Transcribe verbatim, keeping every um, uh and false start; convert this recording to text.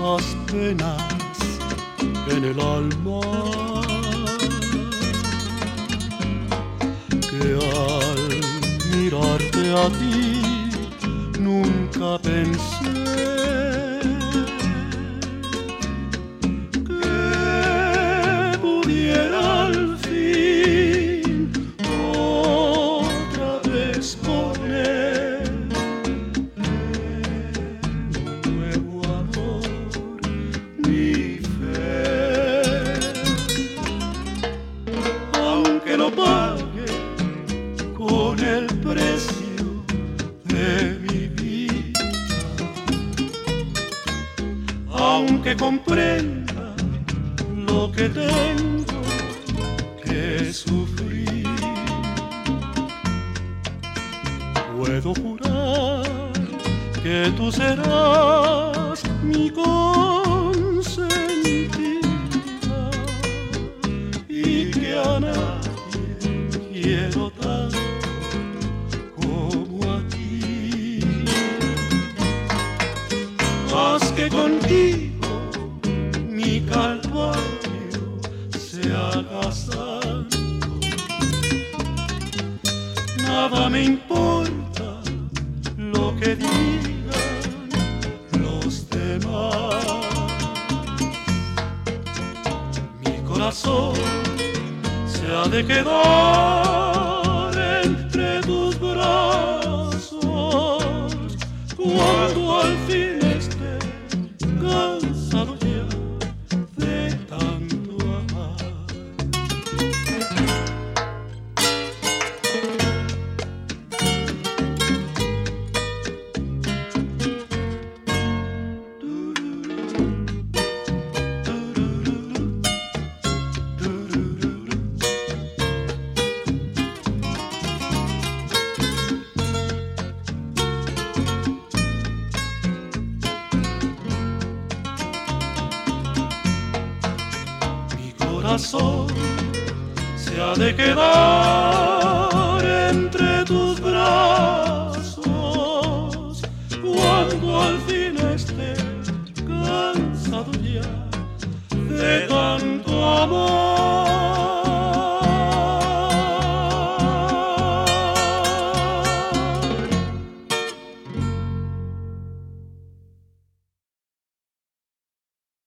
las penas en el alma, que al mirarte a ti nunca pensé que pudiera al fin otra vez poner en un nuevo amor mi fe, aunque lo pague con el precio de mi vida, aunque comprenda lo que tengo que sufrir. Puedo jurar que tú serás mi consentida y que a nadie quiero tanto como a ti. Haz que contigo mi calvario se haga santo. Nada me importa lo que digan los demás. Mi corazón se ha de quedar entre tus brazos cuando al fin esté cansado ya de tanto amar. Mi corazón se ha de quedar